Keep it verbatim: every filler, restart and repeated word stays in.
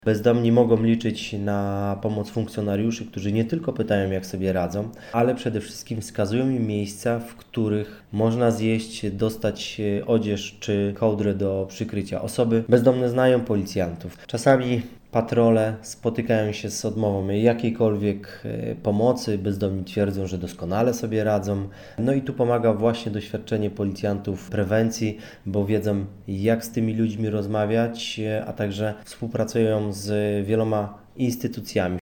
Bezdomni mogą liczyć na pomoc funkcjonariuszy, którzy nie tylko pytają, jak sobie radzą, ale przede wszystkim wskazują im miejsca, w których można zjeść, dostać odzież czy kołdrę do przykrycia. Osoby bezdomne znają policjantów. Czasami patrole spotykają się z odmową jakiejkolwiek pomocy. Bezdomni twierdzą, że doskonale sobie radzą. No i tu pomaga właśnie doświadczenie policjantów w prewencji, bo wiedzą, jak z tymi ludźmi rozmawiać, a także współpracują z wieloma instytucjami.